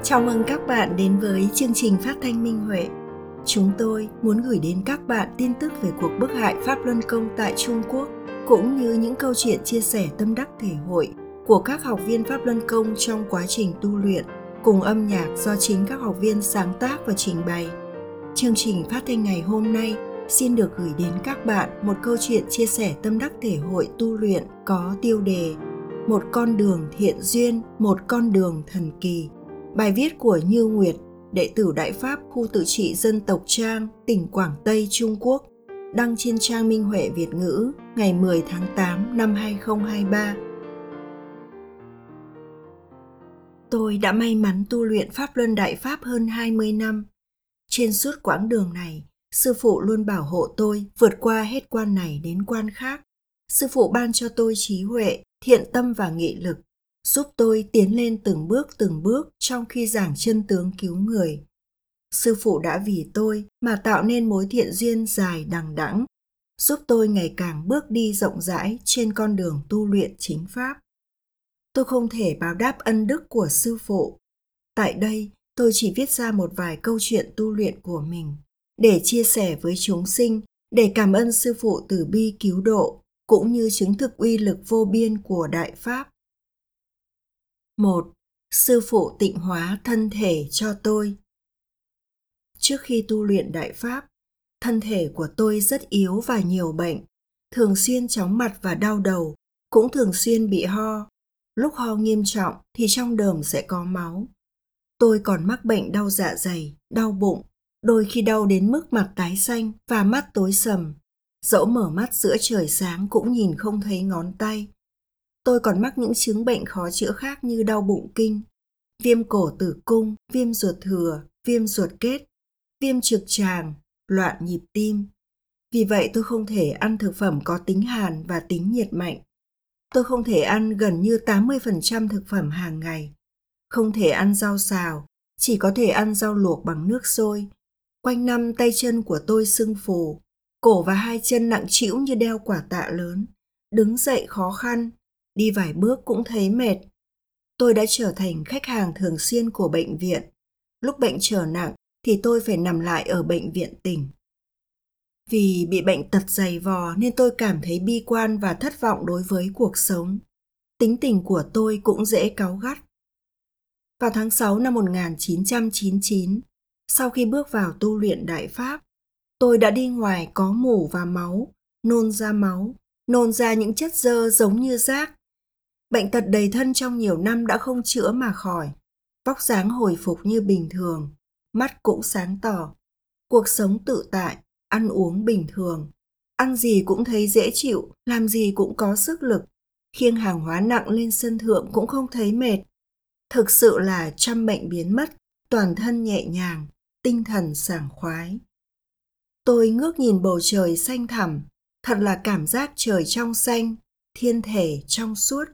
Chào mừng các bạn đến với chương trình phát thanh Minh Huệ. Chúng tôi muốn gửi đến các bạn tin tức về cuộc bức hại Pháp Luân Công tại Trung Quốc, cũng như những câu chuyện chia sẻ tâm đắc thể hội của các học viên Pháp Luân Công trong quá trình tu luyện, cùng âm nhạc do chính các học viên sáng tác và trình bày. Chương trình phát thanh ngày hôm nay xin được gửi đến các bạn một câu chuyện chia sẻ tâm đắc thể hội tu luyện có tiêu đề Một con đường thiện duyên, một con đường thần kỳ. Bài viết của Như Nguyệt, đệ tử Đại Pháp khu tự trị dân tộc Trang, tỉnh Quảng Tây, Trung Quốc, đăng trên trang Minh Huệ Việt ngữ ngày 10 tháng 8 năm 2023. Tôi đã may mắn tu luyện Pháp Luân Đại Pháp hơn 20 năm. Trên suốt quãng đường này, Sư Phụ luôn bảo hộ tôi vượt qua hết quan này đến quan khác. Sư Phụ ban cho tôi trí huệ, thiện tâm và nghị lực, giúp tôi tiến lên từng bước trong khi giảng chân tướng cứu người. Sư Phụ đã vì tôi mà tạo nên mối thiện duyên dài đằng đẵng, giúp tôi ngày càng bước đi rộng rãi trên con đường tu luyện chính pháp. Tôi không thể báo đáp ân đức của Sư Phụ. Tại đây, tôi chỉ viết ra một vài câu chuyện tu luyện của mình, để chia sẻ với chúng sinh, để cảm ơn Sư Phụ từ bi cứu độ, cũng như chứng thực uy lực vô biên của Đại Pháp. 1. Sư Phụ tịnh hóa thân thể cho tôi. Trước khi tu luyện Đại Pháp, thân thể của tôi rất yếu và nhiều bệnh, thường xuyên chóng mặt và đau đầu, cũng thường xuyên bị ho. Lúc ho nghiêm trọng thì trong đờm sẽ có máu. Tôi còn mắc bệnh đau dạ dày, đau bụng, đôi khi đau đến mức mặt tái xanh và mắt tối sầm. Dẫu mở mắt giữa trời sáng cũng nhìn không thấy ngón tay. Tôi còn mắc những chứng bệnh khó chữa khác như đau bụng kinh, viêm cổ tử cung, viêm ruột thừa, viêm ruột kết, viêm trực tràng, loạn nhịp tim. Vì vậy tôi không thể ăn thực phẩm có tính hàn và tính nhiệt mạnh. Tôi không thể ăn gần như 80% thực phẩm hàng ngày. Không thể ăn rau xào, chỉ có thể ăn rau luộc bằng nước sôi. Quanh năm tay chân của tôi sưng phù, cổ và hai chân nặng trĩu như đeo quả tạ lớn. Đứng dậy khó khăn, đi vài bước cũng thấy mệt. Tôi đã trở thành khách hàng thường xuyên của bệnh viện. Lúc bệnh trở nặng thì tôi phải nằm lại ở bệnh viện tỉnh. Vì bị bệnh tật dày vò nên tôi cảm thấy bi quan và thất vọng đối với cuộc sống. Tính tình của tôi cũng dễ cáu gắt. Vào tháng 6 năm 1999, sau khi bước vào tu luyện Đại Pháp, tôi đã đi ngoài có mủ và máu, nôn ra những chất dơ giống như rác. Bệnh tật đầy thân trong nhiều năm đã không chữa mà khỏi. Vóc dáng hồi phục như bình thường, mắt cũng sáng tỏ. Cuộc sống tự tại, ăn uống bình thường. Ăn gì cũng thấy dễ chịu, làm gì cũng có sức lực. Khiêng hàng hóa nặng lên sân thượng cũng không thấy mệt. Thực sự là trăm bệnh biến mất, toàn thân nhẹ nhàng, tinh thần sảng khoái. Tôi ngước nhìn bầu trời xanh thẳm, thật là cảm giác trời trong xanh, thiên thể trong suốt.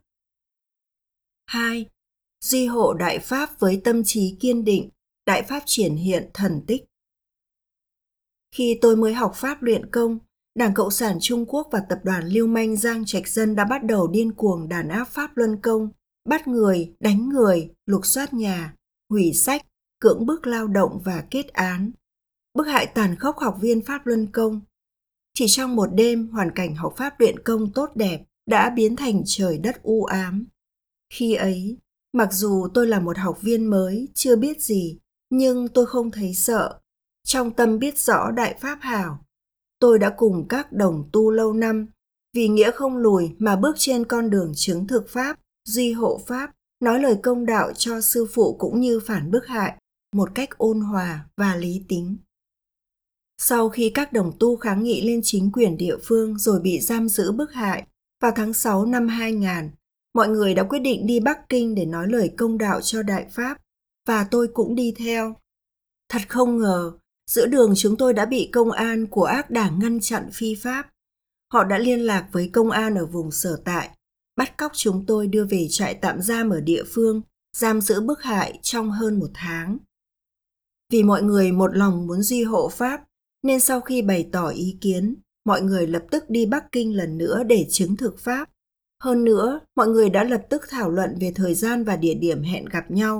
2. Duy hộ Đại Pháp với tâm trí kiên định, Đại Pháp triển hiện thần tích. Khi tôi mới học Pháp luyện công, Đảng Cộng sản Trung Quốc và tập đoàn lưu manh Giang Trạch Dân đã bắt đầu điên cuồng đàn áp Pháp Luân Công, bắt người, đánh người, lục soát nhà, hủy sách, cưỡng bức lao động và kết án, bức hại tàn khốc học viên Pháp Luân Công. Chỉ trong một đêm, hoàn cảnh học Pháp luyện công tốt đẹp đã biến thành trời đất u ám. Khi ấy, mặc dù tôi là một học viên mới, chưa biết gì, nhưng tôi không thấy sợ. Trong tâm biết rõ Đại Pháp hảo, tôi đã cùng các đồng tu lâu năm, vì nghĩa không lùi mà bước trên con đường chứng thực Pháp, duy hộ Pháp, nói lời công đạo cho Sư Phụ cũng như phản bức hại, một cách ôn hòa và lý tính. Sau khi các đồng tu kháng nghị lên chính quyền địa phương rồi bị giam giữ bức hại, vào tháng 6 năm 2000, mọi người đã quyết định đi Bắc Kinh để nói lời công đạo cho Đại Pháp, và tôi cũng đi theo. Thật không ngờ, giữa đường chúng tôi đã bị công an của ác đảng ngăn chặn phi pháp. Họ đã liên lạc với công an ở vùng sở tại, bắt cóc chúng tôi đưa về trại tạm giam ở địa phương, giam giữ bức hại trong hơn 1 tháng. Vì mọi người một lòng muốn duy hộ Pháp, nên sau khi bày tỏ ý kiến, mọi người lập tức đi Bắc Kinh lần nữa để chứng thực Pháp. Hơn nữa, mọi người đã lập tức thảo luận về thời gian và địa điểm hẹn gặp nhau.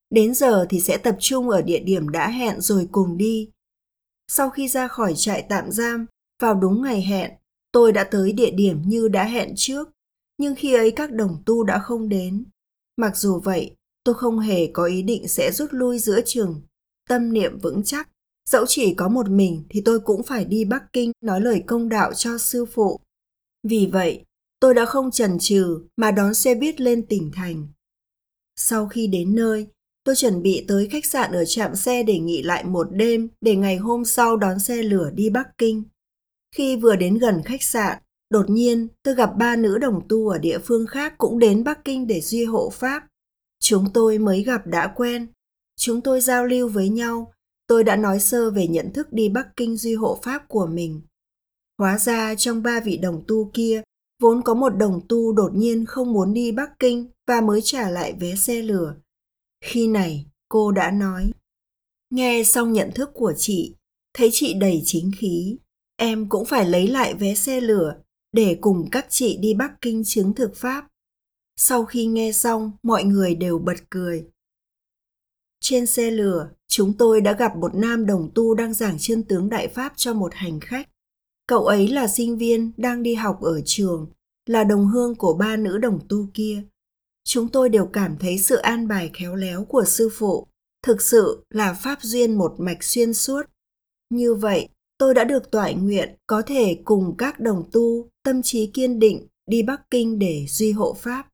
Đến giờ thì sẽ tập trung ở địa điểm đã hẹn rồi cùng đi. Sau khi ra khỏi trại tạm giam, vào đúng ngày hẹn, tôi đã tới địa điểm như đã hẹn trước, nhưng khi ấy các đồng tu đã không đến. Mặc dù vậy, tôi không hề có ý định sẽ rút lui giữa chừng. Tâm niệm vững chắc, dẫu chỉ có một mình thì tôi cũng phải đi Bắc Kinh nói lời công đạo cho sư phụ. Vì vậy, tôi đã không chần chừ mà đón xe buýt lên tỉnh thành. Sau khi đến nơi, tôi chuẩn bị tới khách sạn ở trạm xe để nghỉ lại một đêm để ngày hôm sau đón xe lửa đi Bắc Kinh. Khi vừa đến gần khách sạn, đột nhiên tôi gặp 3 nữ đồng tu ở địa phương khác cũng đến Bắc Kinh để duy hộ Pháp. Chúng tôi mới gặp đã quen. Chúng tôi giao lưu với nhau. Tôi đã nói sơ về nhận thức đi Bắc Kinh duy hộ Pháp của mình. Hóa ra trong 3 vị đồng tu kia, vốn có một đồng tu đột nhiên không muốn đi Bắc Kinh và mới trả lại vé xe lửa. Khi này, cô đã nói, nghe xong nhận thức của chị, thấy chị đầy chính khí, em cũng phải lấy lại vé xe lửa để cùng các chị đi Bắc Kinh chứng thực Pháp. Sau khi nghe xong, mọi người đều bật cười. Trên xe lửa, chúng tôi đã gặp một nam đồng tu đang giảng chân tướng Đại Pháp cho một hành khách. Cậu ấy là sinh viên đang đi học ở trường, là đồng hương của 3 nữ đồng tu kia. Chúng tôi đều cảm thấy sự an bài khéo léo của sư phụ, thực sự là pháp duyên một mạch xuyên suốt. Như vậy, tôi đã được toại nguyện có thể cùng các đồng tu tâm trí kiên định đi Bắc Kinh để duy hộ Pháp.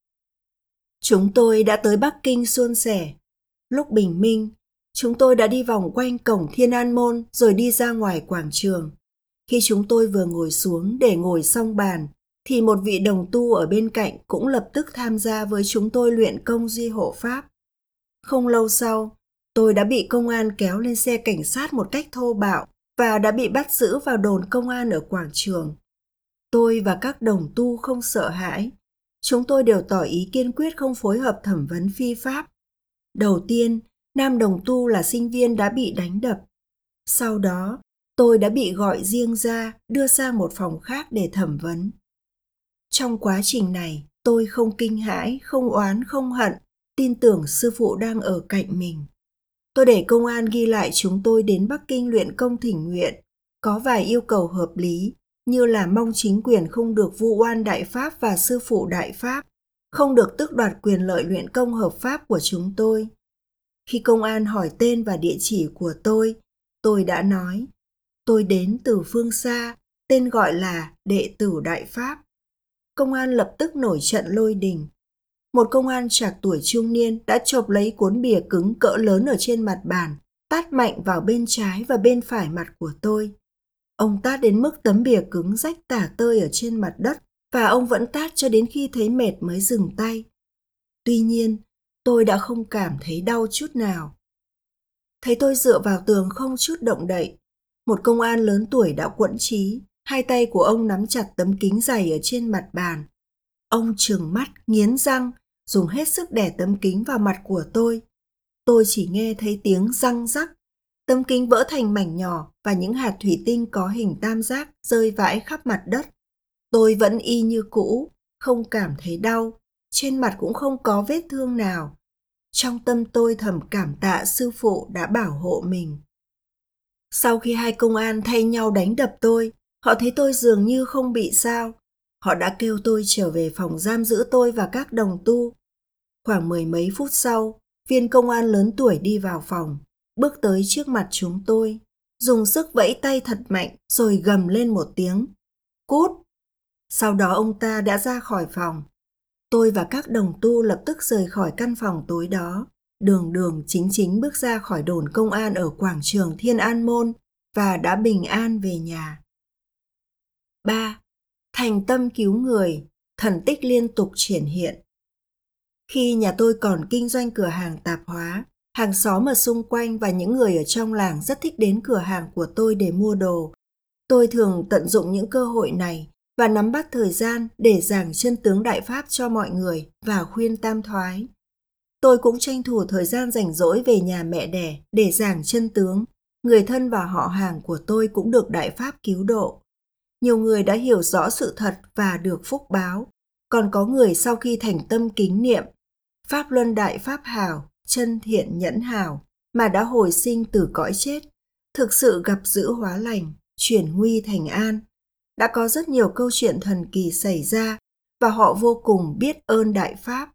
Chúng tôi đã tới Bắc Kinh suôn sẻ. Lúc bình minh, chúng tôi đã đi vòng quanh cổng Thiên An Môn rồi đi ra ngoài quảng trường. Khi chúng tôi vừa ngồi xuống để ngồi xong bàn, thì một vị đồng tu ở bên cạnh cũng lập tức tham gia với chúng tôi luyện công duy hộ Pháp. Không lâu sau, tôi đã bị công an kéo lên xe cảnh sát một cách thô bạo và đã bị bắt giữ vào đồn công an ở quảng trường. Tôi và các đồng tu không sợ hãi. Chúng tôi đều tỏ ý kiên quyết không phối hợp thẩm vấn phi pháp. Đầu tiên, nam đồng tu là sinh viên đã bị đánh đập. Sau đó, tôi đã bị gọi riêng ra, đưa sang một phòng khác để thẩm vấn. Trong quá trình này, tôi không kinh hãi, không oán, không hận, tin tưởng sư phụ đang ở cạnh mình. Tôi để công an ghi lại chúng tôi đến Bắc Kinh luyện công thỉnh nguyện, có vài yêu cầu hợp lý, như là mong chính quyền không được vu oan Đại Pháp và sư phụ Đại Pháp, không được tước đoạt quyền lợi luyện công hợp pháp của chúng tôi. Khi công an hỏi tên và địa chỉ của tôi đã nói, tôi đến từ phương xa, tên gọi là đệ tử Đại Pháp. Công an lập tức nổi trận lôi đình. Một công an trạc tuổi trung niên đã chộp lấy cuốn bìa cứng cỡ lớn ở trên mặt bàn, tát mạnh vào bên trái và bên phải mặt của tôi. Ông tát đến mức tấm bìa cứng rách tả tơi ở trên mặt đất và ông vẫn tát cho đến khi thấy mệt mới dừng tay. Tuy nhiên, tôi đã không cảm thấy đau chút nào. Thấy tôi dựa vào tường không chút động đậy, một công an lớn tuổi đã quẫn trí, hai tay của ông nắm chặt tấm kính dày ở trên mặt bàn. Ông trừng mắt, nghiến răng, dùng hết sức đè tấm kính vào mặt của tôi. Tôi chỉ nghe thấy tiếng răng rắc. Tấm kính vỡ thành mảnh nhỏ và những hạt thủy tinh có hình tam giác rơi vãi khắp mặt đất. Tôi vẫn y như cũ, không cảm thấy đau, trên mặt cũng không có vết thương nào. Trong tâm tôi thầm cảm tạ sư phụ đã bảo hộ mình. Sau khi hai công an thay nhau đánh đập tôi, họ thấy tôi dường như không bị sao. Họ đã kêu tôi trở về phòng giam giữ tôi và các đồng tu. Khoảng 10 mấy phút sau, viên công an lớn tuổi đi vào phòng, bước tới trước mặt chúng tôi, dùng sức vẫy tay thật mạnh rồi gầm lên một tiếng, cút. Sau đó ông ta đã ra khỏi phòng. Tôi và các đồng tu lập tức rời khỏi căn phòng tối đó, đường đường chính chính bước ra khỏi đồn công an ở quảng trường Thiên An Môn và đã bình an về nhà. 3. Thành tâm cứu người, thần tích liên tục triển hiện. Khi nhà tôi còn kinh doanh cửa hàng tạp hóa, hàng xóm ở xung quanh và những người ở trong làng rất thích đến cửa hàng của tôi để mua đồ. Tôi thường tận dụng những cơ hội này và nắm bắt thời gian để giảng chân tướng Đại Pháp cho mọi người và khuyên tam thoái. Tôi cũng tranh thủ thời gian rảnh rỗi về nhà mẹ đẻ để giảng chân tướng. Người thân và họ hàng của tôi cũng được Đại Pháp cứu độ. Nhiều người đã hiểu rõ sự thật và được phúc báo. Còn có người sau khi thành tâm kính niệm, Pháp luân đại Pháp hảo, chân thiện nhẫn hảo mà đã hồi sinh từ cõi chết, thực sự gặp dữ hóa lành, chuyển nguy thành an. Đã có rất nhiều câu chuyện thần kỳ xảy ra và họ vô cùng biết ơn Đại Pháp.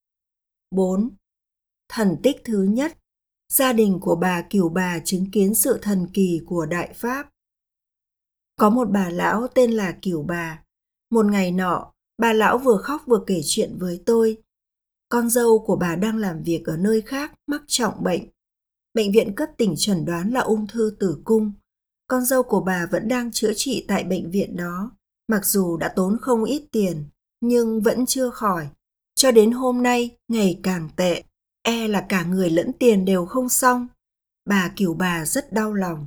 4. Thần tích thứ nhất, gia đình của bà Cửu Bà chứng kiến sự thần kỳ của Đại Pháp. Có một bà lão tên là Cửu Bà. Một ngày nọ, bà lão vừa khóc vừa kể chuyện với tôi. Con dâu của bà đang làm việc ở nơi khác, mắc trọng bệnh. Bệnh viện cấp tỉnh chẩn đoán là ung thư tử cung. Con dâu của bà vẫn đang chữa trị tại bệnh viện đó, mặc dù đã tốn không ít tiền, nhưng vẫn chưa khỏi. Cho đến hôm nay, ngày càng tệ, e là cả người lẫn tiền đều không xong. Bà Cửu Bà rất đau lòng.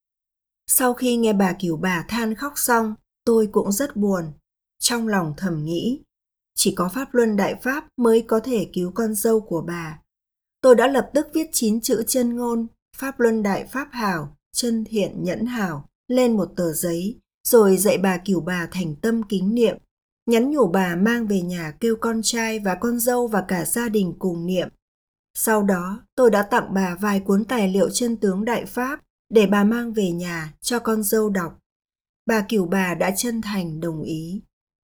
Sau khi nghe bà Cửu Bà than khóc xong, tôi cũng rất buồn. Trong lòng thầm nghĩ, chỉ có Pháp Luân Đại Pháp mới có thể cứu con dâu của bà. Tôi đã lập tức viết 9 chữ chân ngôn Pháp Luân Đại Pháp hảo, chân thiện nhẫn hảo lên một tờ giấy, rồi dạy bà Cửu Bà thành tâm kính niệm, nhắn nhủ bà mang về nhà kêu con trai và con dâu và cả gia đình cùng niệm. Sau đó, tôi đã tặng bà vài cuốn tài liệu chân tướng Đại Pháp để bà mang về nhà cho con dâu đọc. Bà Cửu Bà đã chân thành đồng ý.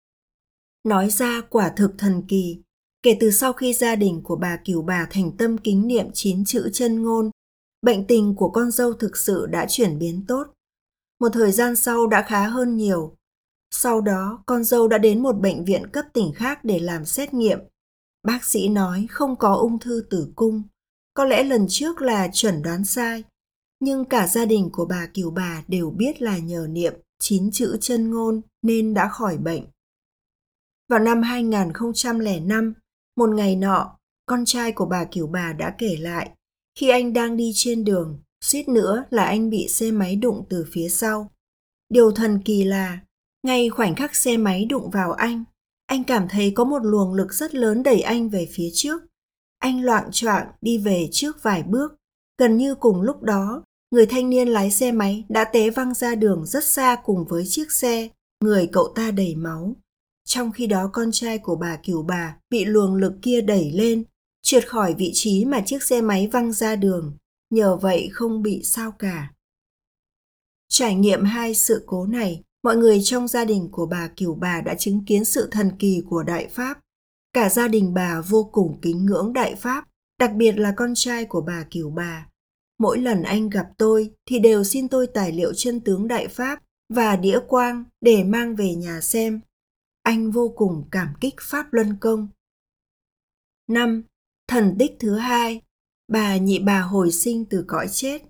Nói ra quả thực thần kỳ. Kể từ sau khi gia đình của bà Cửu Bà thành tâm kính niệm 9 chữ chân ngôn, bệnh tình của con dâu thực sự đã chuyển biến tốt. Một thời gian sau đã khá hơn nhiều. Sau đó, con dâu đã đến một bệnh viện cấp tỉnh khác để làm xét nghiệm. Bác sĩ nói không có ung thư tử cung. Có lẽ lần trước là chẩn đoán sai. Nhưng cả gia đình của bà Cửu Bà đều biết là nhờ niệm 9 chữ chân ngôn nên đã khỏi bệnh. Vào năm 2005, một ngày nọ, con trai của bà Cửu Bà đã kể lại, khi anh đang đi trên đường, suýt nữa là anh bị xe máy đụng từ phía sau. Điều thần kỳ là, ngay khoảnh khắc xe máy đụng vào anh cảm thấy có một luồng lực rất lớn đẩy anh về phía trước. Anh loạng choạng đi về trước vài bước. Gần như cùng lúc đó, người thanh niên lái xe máy đã té văng ra đường rất xa cùng với chiếc xe, người cậu ta đầy máu. Trong khi đó con trai của bà Cửu Bà bị luồng lực kia đẩy lên, trượt khỏi vị trí mà chiếc xe máy văng ra đường, nhờ vậy không bị sao cả. Trải nghiệm hai sự cố này, mọi người trong gia đình của bà Cửu Bà đã chứng kiến sự thần kỳ của Đại Pháp. Cả gia đình bà vô cùng kính ngưỡng Đại Pháp, đặc biệt là con trai của bà Cửu Bà. Mỗi lần anh gặp tôi thì đều xin tôi tài liệu chân tướng Đại Pháp và đĩa quang để mang về nhà xem. Anh vô cùng cảm kích Pháp Luân Công. 5. Thần tích thứ hai, bà Nhị Bà hồi sinh từ cõi chết.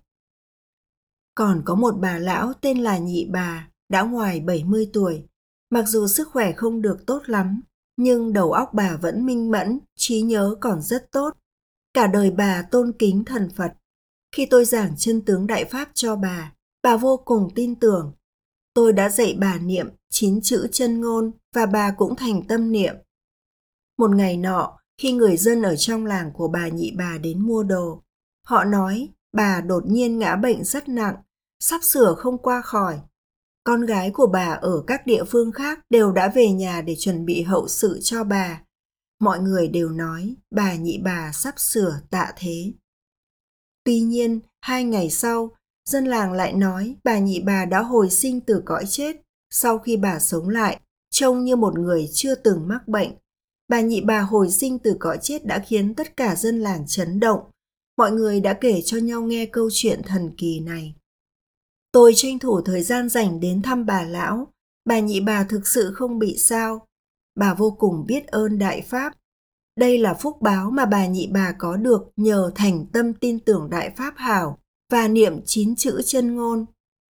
Còn có một bà lão tên là Nhị Bà, đã ngoài 70 tuổi. Mặc dù sức khỏe không được tốt lắm, nhưng đầu óc bà vẫn minh mẫn, trí nhớ còn rất tốt. Cả đời bà tôn kính thần Phật. Khi tôi giảng chân tướng Đại Pháp cho bà vô cùng tin tưởng. Tôi đã dạy bà niệm 9 chữ chân ngôn và bà cũng thành tâm niệm. Một ngày nọ, khi người dân ở trong làng của bà Nhị Bà đến mua đồ, họ nói bà đột nhiên ngã bệnh rất nặng, sắp sửa không qua khỏi. Con gái của bà ở các địa phương khác đều đã về nhà để chuẩn bị hậu sự cho bà. Mọi người đều nói bà Nhị Bà sắp sửa tạ thế. Tuy nhiên, 2 ngày sau, dân làng lại nói bà Nhị Bà đã hồi sinh từ cõi chết. Sau khi bà sống lại, trông như một người chưa từng mắc bệnh. Bà Nhị Bà hồi sinh từ cõi chết đã khiến tất cả dân làng chấn động. Mọi người đã kể cho nhau nghe câu chuyện thần kỳ này. Tôi tranh thủ thời gian rảnh đến thăm bà lão. Bà Nhị Bà thực sự không bị sao. Bà vô cùng biết ơn Đại Pháp. Đây là phúc báo mà bà Nhị Bà có được nhờ thành tâm tin tưởng Đại Pháp hảo và niệm 9 chữ chân ngôn.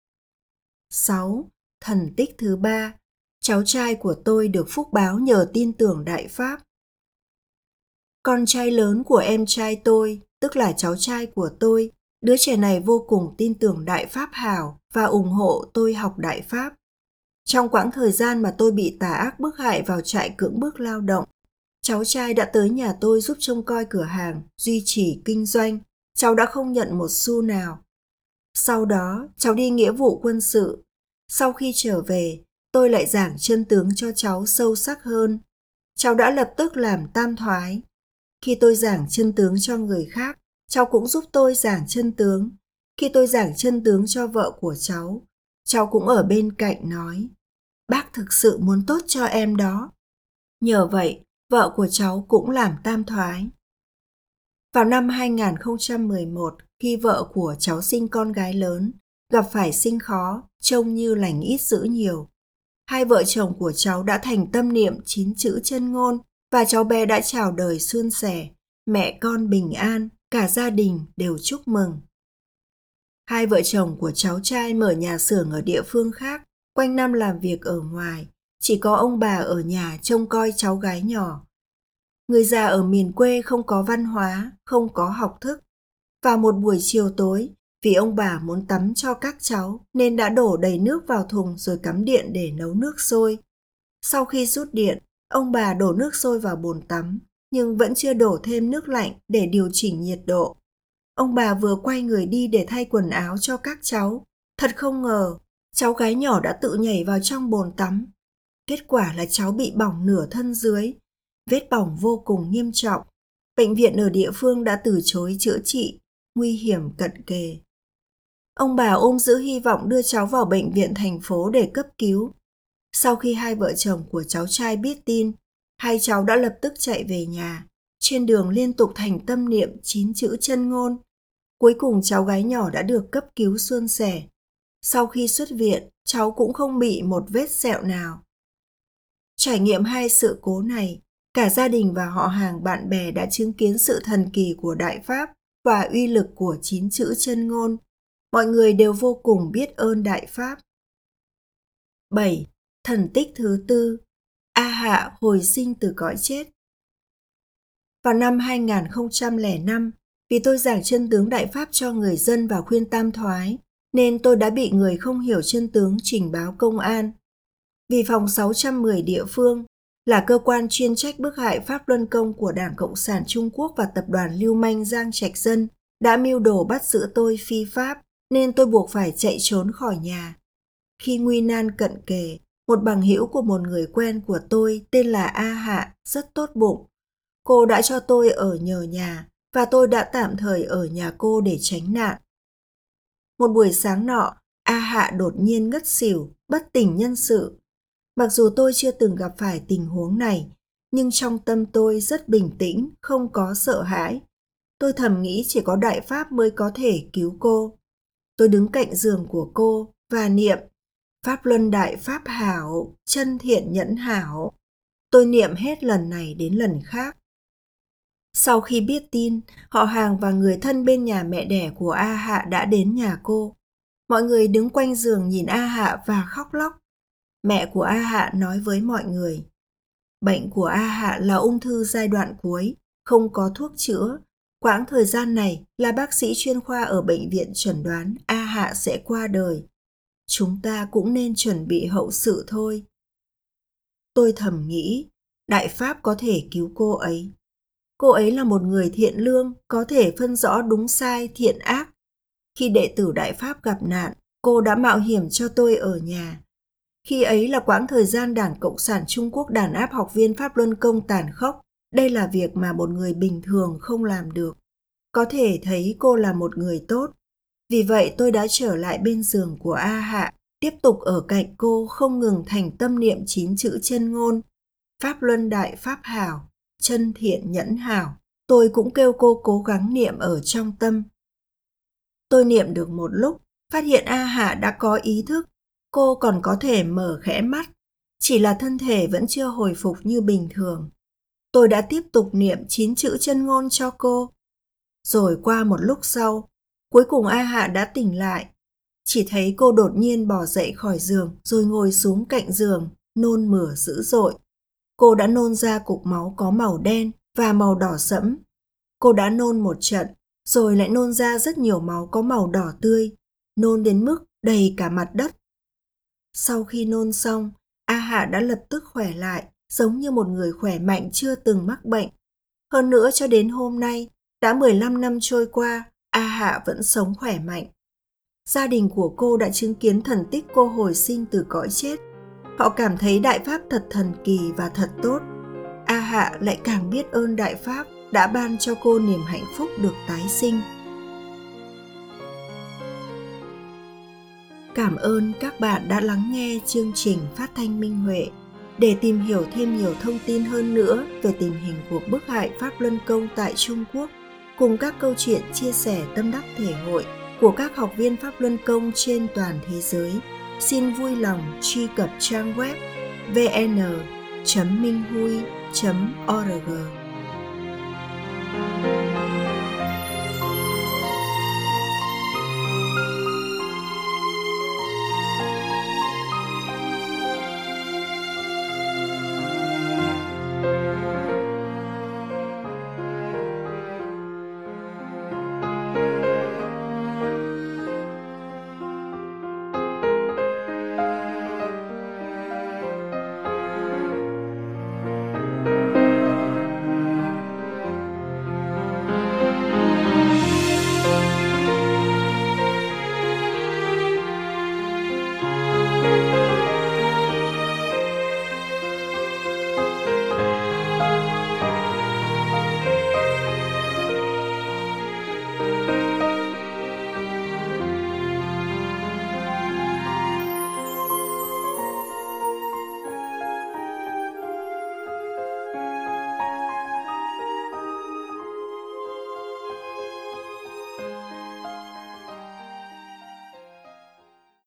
6. Thần tích thứ ba, cháu trai của tôi được phúc báo nhờ tin tưởng Đại Pháp. Con trai lớn của em trai tôi, tức là cháu trai của tôi, đứa trẻ này vô cùng tin tưởng Đại Pháp hảo và ủng hộ tôi học Đại Pháp. Trong quãng thời gian mà tôi bị tà ác bức hại vào trại cưỡng bức lao động, cháu trai đã tới nhà tôi giúp trông coi cửa hàng, duy trì kinh doanh. Cháu đã không nhận một xu nào. Sau đó, cháu đi nghĩa vụ quân sự. Sau khi trở về, tôi lại giảng chân tướng cho cháu sâu sắc hơn. Cháu đã lập tức làm tam thoái. Khi tôi giảng chân tướng cho người khác, cháu cũng giúp tôi giảng chân tướng. Khi tôi giảng chân tướng cho vợ của cháu cũng ở bên cạnh nói, bác thực sự muốn tốt cho em đó. Nhờ vậy, vợ của cháu cũng làm tam thoái. Vào năm 2011, khi vợ của cháu sinh con gái lớn, gặp phải sinh khó, trông như lành ít dữ nhiều. Hai vợ chồng của cháu đã thành tâm niệm 9 chữ chân ngôn và cháu bé đã chào đời suôn sẻ, mẹ con bình an, cả gia đình đều chúc mừng. Hai vợ chồng của cháu trai mở nhà xưởng ở địa phương khác, quanh năm làm việc ở ngoài, chỉ có ông bà ở nhà trông coi cháu gái nhỏ. Người già ở miền quê không có văn hóa, không có học thức. Vào một buổi chiều tối, vì ông bà muốn tắm cho các cháu nên đã đổ đầy nước vào thùng rồi cắm điện để nấu nước sôi. Sau khi rút điện, ông bà đổ nước sôi vào bồn tắm, nhưng vẫn chưa đổ thêm nước lạnh để điều chỉnh nhiệt độ. Ông bà vừa quay người đi để thay quần áo cho các cháu. Thật không ngờ, cháu gái nhỏ đã tự nhảy vào trong bồn tắm. Kết quả là cháu bị bỏng nửa thân dưới, vết bỏng vô cùng nghiêm trọng. Bệnh viện ở địa phương đã từ chối chữa trị, nguy hiểm cận kề. Ông bà ôm giữ hy vọng đưa cháu vào bệnh viện thành phố để cấp cứu. Sau khi hai vợ chồng của cháu trai biết tin, hai cháu đã lập tức chạy về nhà. Trên đường liên tục thành tâm niệm 9 chữ chân ngôn. Cuối cùng cháu gái nhỏ đã được cấp cứu suôn sẻ. Sau khi xuất viện, cháu cũng không bị một vết sẹo nào. Trải nghiệm hai sự cố này, cả gia đình và họ hàng bạn bè đã chứng kiến sự thần kỳ của Đại Pháp và uy lực của 9 chữ chân ngôn. Mọi người đều vô cùng biết ơn Đại Pháp. 7. Thần tích thứ tư, A Hạ hồi sinh từ cõi chết. Vào năm 2005, vì tôi giảng chân tướng Đại Pháp cho người dân và khuyên tam thoái, nên tôi đã bị người không hiểu chân tướng trình báo công an. Vì phòng 610 địa phương là cơ quan chuyên trách bức hại Pháp Luân Công của Đảng Cộng sản Trung Quốc và tập đoàn lưu manh Giang Trạch Dân đã mưu đồ bắt giữ tôi phi pháp, nên tôi buộc phải chạy trốn khỏi nhà. Khi nguy nan cận kề, một bằng hữu của một người quen của tôi tên là A Hạ rất tốt bụng. Cô đã cho tôi ở nhờ nhà và tôi đã tạm thời ở nhà cô để tránh nạn. Một buổi sáng nọ, A Hạ đột nhiên ngất xỉu, bất tỉnh nhân sự. Mặc dù tôi chưa từng gặp phải tình huống này, nhưng trong tâm tôi rất bình tĩnh, không có sợ hãi. Tôi thầm nghĩ chỉ có Đại Pháp mới có thể cứu cô. Tôi đứng cạnh giường của cô và niệm Pháp Luân Đại Pháp hảo, chân thiện nhẫn hảo. Tôi niệm hết lần này đến lần khác. Sau khi biết tin, họ hàng và người thân bên nhà mẹ đẻ của A Hạ đã đến nhà cô. Mọi người đứng quanh giường nhìn A Hạ và khóc lóc. Mẹ của A Hạ nói với mọi người, bệnh của A Hạ là ung thư giai đoạn cuối, không có thuốc chữa. Quãng thời gian này là bác sĩ chuyên khoa ở bệnh viện chẩn đoán A Hạ sẽ qua đời. Chúng ta cũng nên chuẩn bị hậu sự thôi. Tôi thầm nghĩ, Đại Pháp có thể cứu cô ấy. Cô ấy là một người thiện lương, có thể phân rõ đúng sai, thiện ác. Khi đệ tử Đại Pháp gặp nạn, cô đã mạo hiểm cho tôi ở nhà. Khi ấy là quãng thời gian Đảng Cộng sản Trung Quốc đàn áp học viên Pháp Luân Công tàn khốc. Đây là việc mà một người bình thường không làm được. Có thể thấy cô là một người tốt. Vì vậy tôi đã trở lại bên giường của A Hạ, tiếp tục ở cạnh cô không ngừng thành tâm niệm 9 chữ chân ngôn. Pháp Luân Đại Pháp hảo, chân thiện nhẫn hảo. Tôi cũng kêu cô cố gắng niệm ở trong tâm. Tôi niệm được một lúc, phát hiện A Hạ đã có ý thức. Cô còn có thể mở khẽ mắt, chỉ là thân thể vẫn chưa hồi phục như bình thường. Tôi đã tiếp tục niệm 9 chữ chân ngôn cho cô. Rồi qua một lúc sau, cuối cùng A Hạ đã tỉnh lại. Chỉ thấy cô đột nhiên bò dậy khỏi giường rồi ngồi xuống cạnh giường, nôn mửa dữ dội. Cô đã nôn ra cục máu có màu đen và màu đỏ sẫm. Cô đã nôn một trận, rồi lại nôn ra rất nhiều máu có màu đỏ tươi, nôn đến mức đầy cả mặt đất. Sau khi nôn xong, A Hạ đã lập tức khỏe lại, giống như một người khỏe mạnh chưa từng mắc bệnh. Hơn nữa cho đến hôm nay, đã 15 năm trôi qua, A Hạ vẫn sống khỏe mạnh. Gia đình của cô đã chứng kiến thần tích cô hồi sinh từ cõi chết. Họ cảm thấy Đại Pháp thật thần kỳ và thật tốt. A Hạ lại càng biết ơn Đại Pháp đã ban cho cô niềm hạnh phúc được tái sinh. Cảm ơn các bạn đã lắng nghe chương trình Phát thanh Minh Huệ. Để tìm hiểu thêm nhiều thông tin hơn nữa về tình hình cuộc bức hại Pháp Luân Công tại Trung Quốc, cùng các câu chuyện chia sẻ tâm đắc thể hội của các học viên Pháp Luân Công trên toàn thế giới, xin vui lòng truy cập trang web vn.minhui.org.